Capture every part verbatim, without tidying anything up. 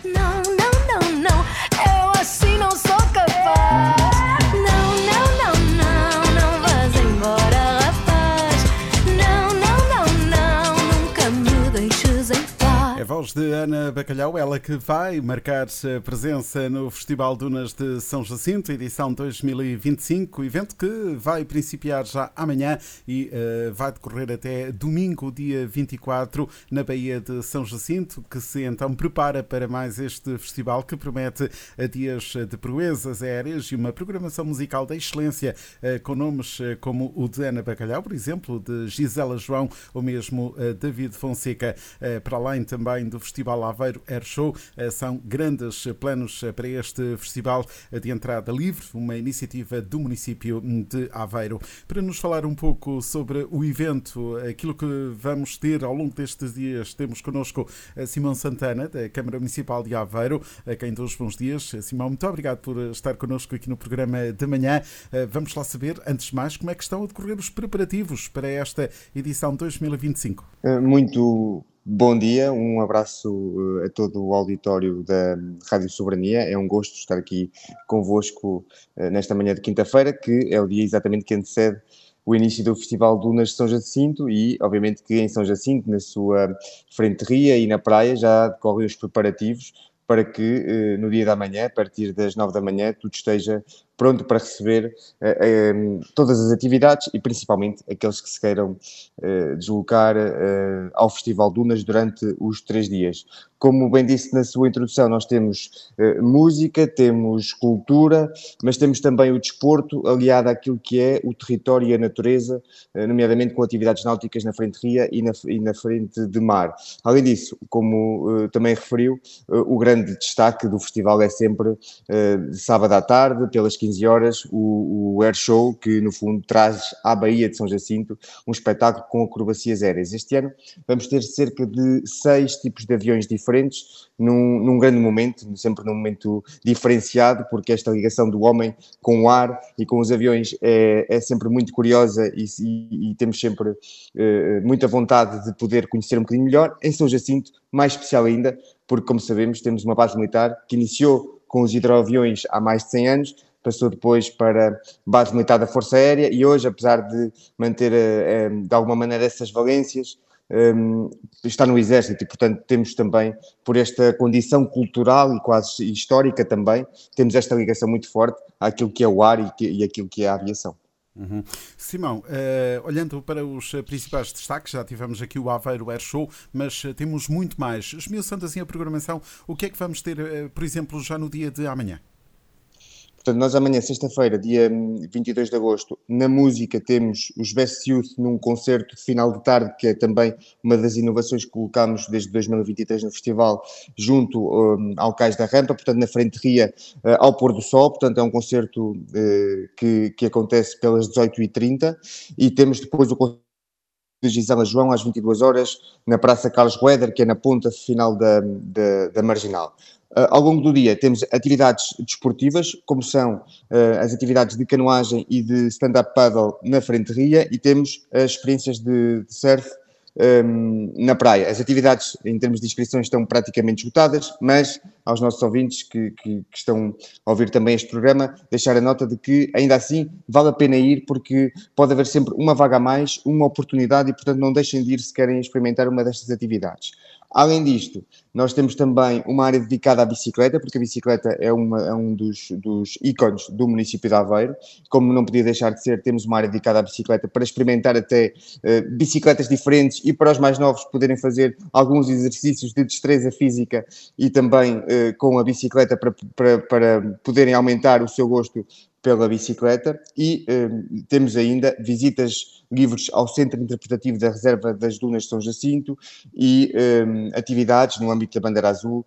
Não, não, não, não, eu assim não sou capaz. Não, não, não, não, não vás embora, rapaz. Não, não, não, não, nunca me deixes em paz. É a voz de Ana Bacalhau, ela que vai marcar presença no Festival Dunas de São Jacinto, edição dois mil e vinte e cinco, evento que vai principiar já amanhã e uh, vai decorrer até domingo, dia vinte e quatro, na Baía de São Jacinto, que se então prepara para mais este festival que promete dias de proezas aéreas e uma programação musical de excelência, uh, com nomes uh, como o de Ana Bacalhau, por exemplo, de Gisela João ou mesmo uh, David Fonseca, uh, para além também do Festival Aveiro Air Show. São grandes planos para este festival de entrada livre, uma iniciativa do município de Aveiro. Para nos falar um pouco sobre o evento, aquilo que vamos ter ao longo destes dias, temos connosco Simão Santana, da Câmara Municipal de Aveiro, a quem dou os bons dias. Simão, muito obrigado por estar connosco aqui no programa de manhã. Vamos lá saber, antes de mais, como é que estão a decorrer os preparativos para esta edição dois mil e vinte e cinco. Muito bom dia, um abraço a todo o auditório da Rádio Soberania. É um gosto estar aqui convosco nesta manhã de quinta-feira, que é o dia exatamente que antecede o início do Festival Dunas de São Jacinto e, obviamente, que em São Jacinto, na sua frenteria e na praia, já decorrem os preparativos para que no dia da manhã, a partir das nove da manhã, tudo esteja pronto para receber uh, uh, todas as atividades e principalmente aqueles que se queiram uh, deslocar uh, ao Festival Dunas durante os três dias. Como bem disse na sua introdução, nós temos uh, música, temos cultura, mas temos também o desporto aliado àquilo que é o território e a natureza, uh, nomeadamente com atividades náuticas na frente ria e na, e na frente de mar. Além disso, como uh, também referiu, uh, o grande destaque do festival é sempre uh, de sábado à tarde, pelas quinze horas, o, o Air Show, que no fundo traz à Baía de São Jacinto um espetáculo com acrobacias aéreas. Este ano vamos ter cerca de seis tipos de aviões diferentes, num, num grande momento, sempre num momento diferenciado, porque esta ligação do homem com o ar e com os aviões é, é sempre muito curiosa e, e, e temos sempre uh, muita vontade de poder conhecer um bocadinho melhor. Em São Jacinto, mais especial ainda, porque, como sabemos, temos uma base militar que iniciou com os hidroaviões há mais de cem anos, passou depois para base militar da Força Aérea e hoje, apesar de manter de alguma maneira essas valências, está no Exército e, portanto, temos também, por esta condição cultural e quase histórica também, temos esta ligação muito forte àquilo que é o ar e, que, e àquilo que é a aviação. Uhum. Simão, uh, olhando para os principais destaques, já tivemos aqui o Aveiro Air Show, mas uh, temos muito mais. Esmiuçando assim a programação, o que é que vamos ter, uh, por exemplo, já no dia de amanhã? Portanto, nós amanhã, sexta-feira, dia vinte e dois de agosto, na música temos os Best Youth num concerto de final de tarde, que é também uma das inovações que colocámos desde dois mil e vinte e três no festival, junto um, ao Cais da Rampa, portanto, na frente ria, uh, ao pôr do sol. Portanto, é um concerto uh, que, que acontece pelas dezoito e trinta e temos depois o concerto de Gisela João às vinte e duas horas na Praça Carlos Roeder, que é na ponta final da, da, da Marginal. Uh, ao longo do dia temos atividades desportivas, como são uh, as atividades de canoagem e de stand-up paddle na frente ria, e temos as experiências de, de surf um, na praia. As atividades em termos de inscrições estão praticamente esgotadas, mas aos nossos ouvintes que, que, que estão a ouvir também este programa, deixar a nota de que ainda assim vale a pena ir, porque pode haver sempre uma vaga a mais, uma oportunidade, e portanto não deixem de ir se querem experimentar uma destas atividades. Além disto, nós temos também uma área dedicada à bicicleta, porque a bicicleta é, uma, é um dos, dos ícones do município de Aveiro. Como não podia deixar de ser, temos uma área dedicada à bicicleta para experimentar até uh, bicicletas diferentes e para os mais novos poderem fazer alguns exercícios de destreza física e também uh, com a bicicleta para, para, para poderem aumentar o seu gosto pela bicicleta. E um, temos ainda visitas livres ao Centro Interpretativo da Reserva das Dunas de São Jacinto e um, atividades no âmbito da Bandeira Azul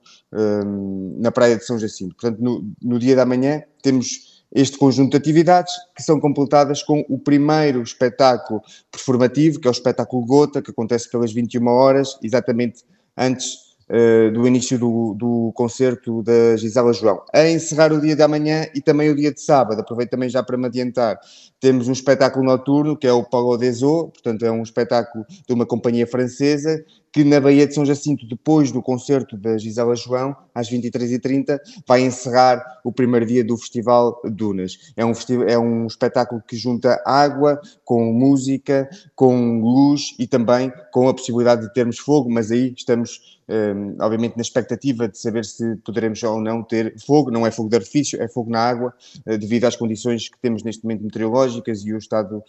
um, na Praia de São Jacinto. Portanto, no, no dia da manhã temos este conjunto de atividades que são completadas com o primeiro espetáculo performativo, que é o espetáculo Gota, que acontece pelas vinte e uma horas, exatamente antes Uh, do início do, do concerto da Gisela João. A encerrar o dia de amanhã e também o dia de sábado, aproveito também já para me adiantar, temos um espetáculo noturno que é o Paulo des Eaux, portanto é um espetáculo de uma companhia francesa que na Baía de São Jacinto, depois do concerto da Gisela João, às vinte e três e trinta, vai encerrar o primeiro dia do Festival Dunas. É um, é um espetáculo que junta água com música, com luz e também com a possibilidade de termos fogo, mas aí estamos, um, obviamente, na expectativa de saber se poderemos ou não ter fogo. Não é fogo de artifício, é fogo na água, uh, devido às condições que temos neste momento meteorológicas e o estado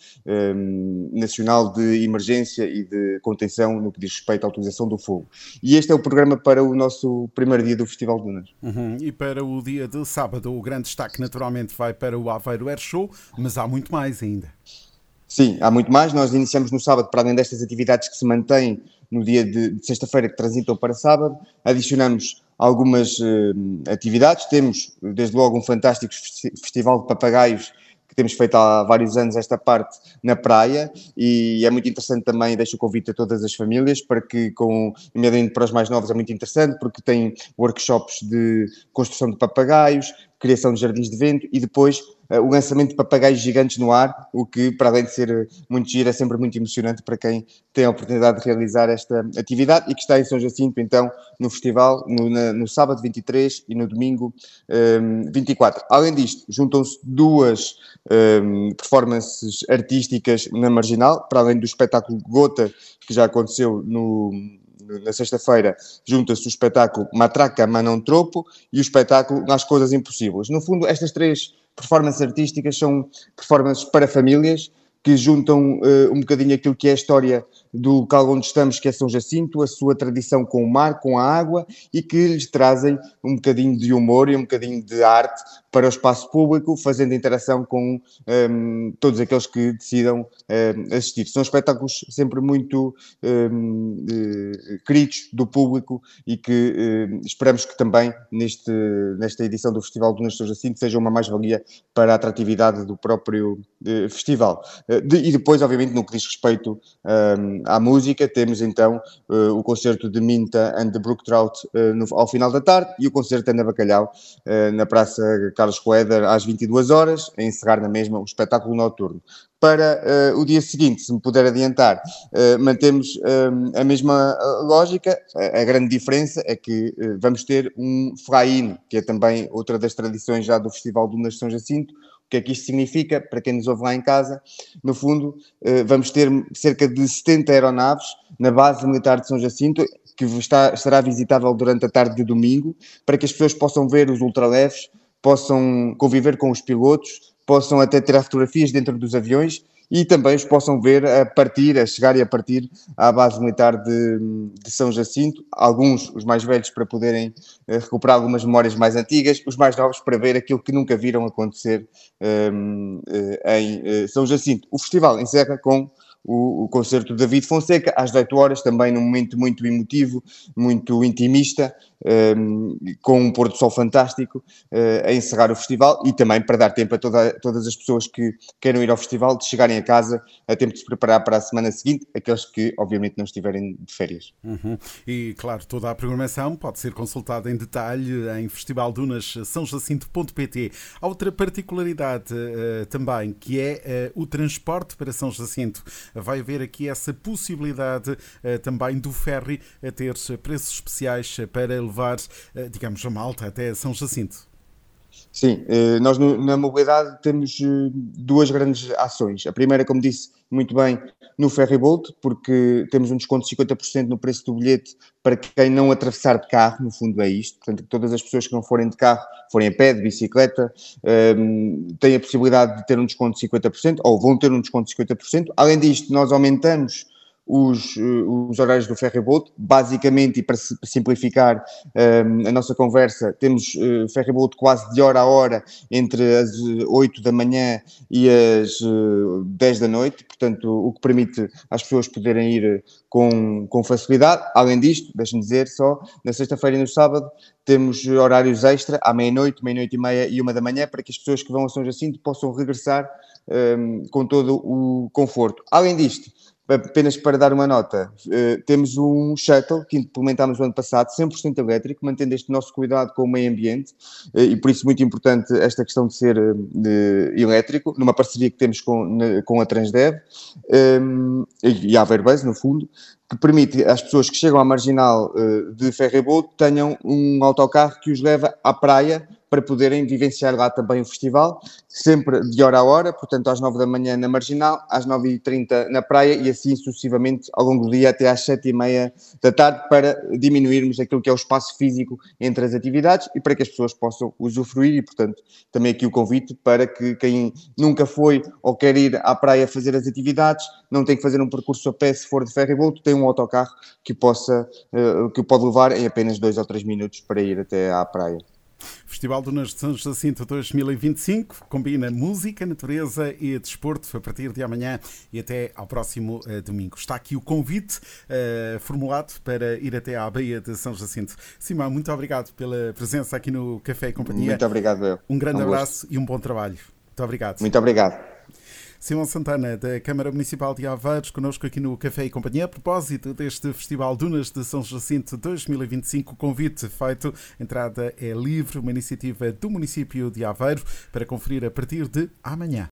um, nacional de emergência e de contenção no que diz respeito à utilização do fogo. E este é o programa para o nosso primeiro dia do Festival Dunas. Uhum. E para o dia de sábado, o grande destaque naturalmente vai para o Aveiro Air Show, mas há muito mais ainda. Sim, há muito mais. Nós iniciamos no sábado, para além destas atividades que se mantêm no dia de, de sexta-feira, que transitam para sábado, adicionamos algumas uh, atividades. Temos, desde logo, um fantástico festival de papagaios que temos feito há vários anos esta parte na praia, e é muito interessante também. Deixo o convite a todas as famílias para que, com, imediatamente para os mais novos, é muito interessante porque tem workshops de construção de papagaios, criação de jardins de vento e depois uh, o lançamento de papagaios gigantes no ar, o que, para além de ser muito giro, é sempre muito emocionante para quem tem a oportunidade de realizar esta atividade e que está em São Jacinto, então, no festival, no, na, no sábado vinte e três e no domingo um, vinte e quatro. Além disto, juntam-se duas um, performances artísticas na Marginal, para além do espetáculo Gota, que já aconteceu no... na sexta-feira, junta-se o espetáculo Matraca Manon Tropo e o espetáculo Nas Coisas Impossíveis. No fundo, estas três performances artísticas são performances para famílias que juntam uh, um bocadinho aquilo que é a história do local onde estamos, que é São Jacinto, a sua tradição com o mar, com a água, e que lhes trazem um bocadinho de humor e um bocadinho de arte para o espaço público, fazendo interação com um, todos aqueles que decidam um, assistir. São espetáculos sempre muito um, uh, queridos do público e que uh, esperamos que também neste, nesta edição do Festival do São Jacinto seja uma mais-valia para a atratividade do próprio uh, festival. Uh, de, e depois, obviamente, no que diz respeito um, à música, temos então uh, o concerto de Minta and the Brook Trout uh, no, ao final da tarde e o concerto de Ana Bacalhau uh, na Praça Carlos Coeder às vinte e duas horas, a encerrar na mesma o espetáculo noturno. Para uh, o dia seguinte, se me puder adiantar, uh, mantemos uh, a mesma lógica. A, a grande diferença é que uh, vamos ter um fraíno, que é também outra das tradições já do Festival do São Jacinto. O que é que isto significa? Para quem nos ouve lá em casa, no fundo, uh, vamos ter cerca de setenta aeronaves na base militar de São Jacinto, que está, estará visitável durante a tarde de domingo, para que as pessoas possam ver os ultraleves, possam conviver com os pilotos, possam até tirar fotografias dentro dos aviões e também os possam ver a partir, a chegar e a partir à base militar de, de São Jacinto. Alguns, os mais velhos, para poderem uh, recuperar algumas memórias mais antigas, os mais novos para ver aquilo que nunca viram acontecer um, uh, em uh, São Jacinto. O festival encerra com o, o concerto de David Fonseca, às dezoito horas, também num momento muito emotivo, muito intimista, um, com um pôr do sol fantástico, uh, a encerrar o festival e também para dar tempo a toda, todas as pessoas que queiram ir ao festival de chegarem a casa a tempo de se preparar para a semana seguinte, aqueles que obviamente não estiverem de férias. Uhum. E claro, toda a programação pode ser consultada em detalhe em festival dunas são jacinto ponto pt. Há outra particularidade uh, também, que é uh, o transporte para São Jacinto. Vai haver aqui essa possibilidade uh, também do ferry a ter preços especiais para levar, uh, digamos, a malta até São Jacinto. Sim, nós na mobilidade temos duas grandes ações. A primeira, como disse muito bem, no Ferryboat, porque temos um desconto de cinquenta por cento no preço do bilhete para quem não atravessar de carro, no fundo é isto. Portanto, todas as pessoas que não forem de carro, forem a pé, de bicicleta, um, têm a possibilidade de ter um desconto de cinquenta por cento, ou vão ter um desconto de cinquenta por cento. Além disto, nós aumentamos Os, os horários do Ferryboat, basicamente, e para simplificar um, a nossa conversa, temos uh, Ferryboat quase de hora a hora entre as oito da manhã e as uh, dez da noite, portanto, o que permite às pessoas poderem ir com, com facilidade. Além disto, deixem-me dizer só, na sexta-feira e no sábado temos horários extra à meia-noite, meia-noite e meia e uma da manhã, para que as pessoas que vão a São Jacinto possam regressar um, com todo o conforto. Além disto, apenas para dar uma nota, uh, temos um shuttle que implementámos no ano passado, cem por cento elétrico, mantendo este nosso cuidado com o meio ambiente, uh, e por isso muito importante esta questão de ser uh, elétrico, numa parceria que temos com, na, com a Transdev um, e a Averbase, no fundo, que permite às pessoas que chegam à marginal uh, de Ferryboat tenham um autocarro que os leva à praia para poderem vivenciar lá também o festival, sempre de hora a hora, portanto às nove da manhã na marginal, às nove e trinta na praia e assim sucessivamente ao longo do dia até às sete e meia da tarde, para diminuirmos aquilo que é o espaço físico entre as atividades e para que as pessoas possam usufruir. E portanto também aqui o convite para que quem nunca foi ou quer ir à praia fazer as atividades não tem que fazer um percurso a pé se for de ferryboat, tem um autocarro que possa, uh, que pode levar em apenas dois ou três minutos para ir até à praia. Festival Dunas de São Jacinto dois mil e vinte e cinco combina música, natureza e desporto a partir de amanhã e até ao próximo uh, domingo. Está aqui o convite uh, formulado para ir até à Baía de São Jacinto. Simão, muito obrigado pela presença aqui no Café e Companhia. Muito obrigado, eu. Um grande um abraço e um bom trabalho. Muito obrigado. Muito obrigado. Simão Santana, da Câmara Municipal de Aveiro, connosco aqui no Café e Companhia, a propósito deste Festival Dunas de São Jacinto dois mil e vinte e cinco, convite feito, entrada é livre, uma iniciativa do município de Aveiro, para conferir a partir de amanhã.